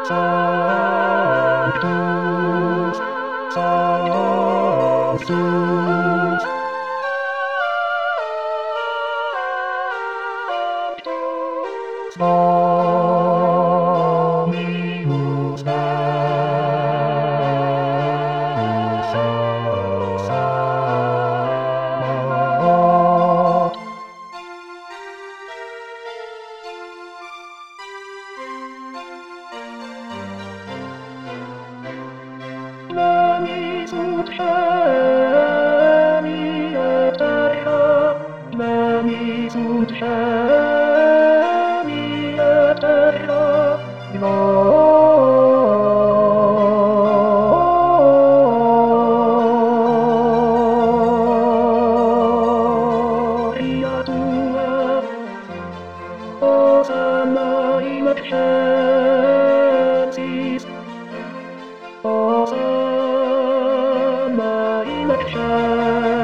Sanctus, Sanctus. Dominus Deus, Sabaoth. Leni sunt hemi et terra, Leni sunt hemi et terra, gloria tua, Hosanna in excelsis, Hosanna in excelsis.